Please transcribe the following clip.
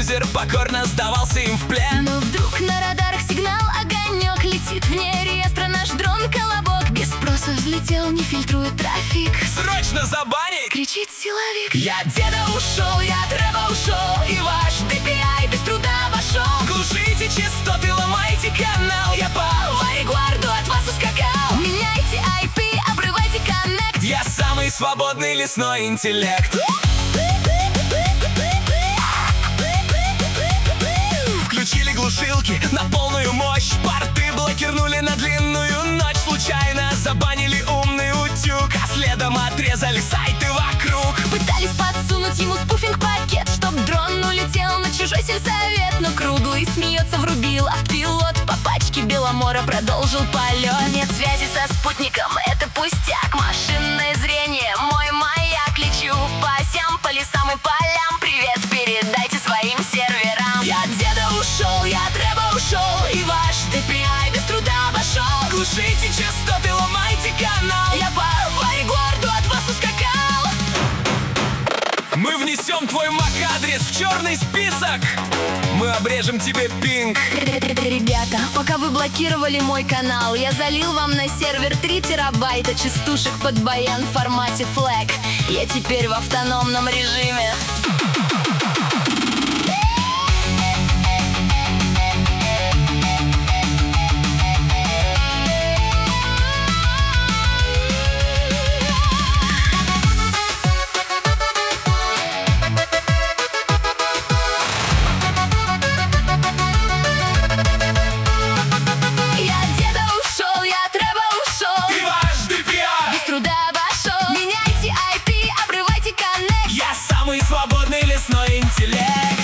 юзер покорно сдавался им в плен. Но вдруг на радарах сигнал, огонек, летит вне реестра наш дрон-колобок. Без спроса взлетел, не фильтрует трафик. Срочно забанить! Кричит силовик. Я деда ушел, я от рэпа ушел, и ваш DPI без труда обошел. Глушите частоты, ломайте канал, я по Варигварду от вас ускакал. Меняйте IP, обрывайте коннект. Я самый свободный лесной интеллект. Включили глушилки на полную мощь, порты блокирнули на длинную ночь. Случайно забанили умный утюг, а следом отрезали сайты вокруг. Пытались подсунуть ему спуфинг-пакет, чтоб дрон улетел на чужой сельсовет. Но круглый смеется, врубил автопилот, по пачке Беломора продолжил полет. Нет связи со спутником, это пустяк. Машинное зрение, мой маяк. Лечу по осям, по лесам и полям. Привет передайте своим серверам. Я от деда ушел, я от рэпа ушел, и ваш DPI без труда обошел. Глушите частоты, ломайте канал, я по Варигварду от вас ускакал. Мы внесем твой MAC-адрес в черный список. Мы обрежем тебе пинг. Ребята, пока вы блокировали мой канал, я залил вам на сервер 3 терабайта частушек под баян в формате FLAC. Я теперь в автономном режиме. Меняйте IP, обрывайте коннект. Я самый свободный лесной интеллект.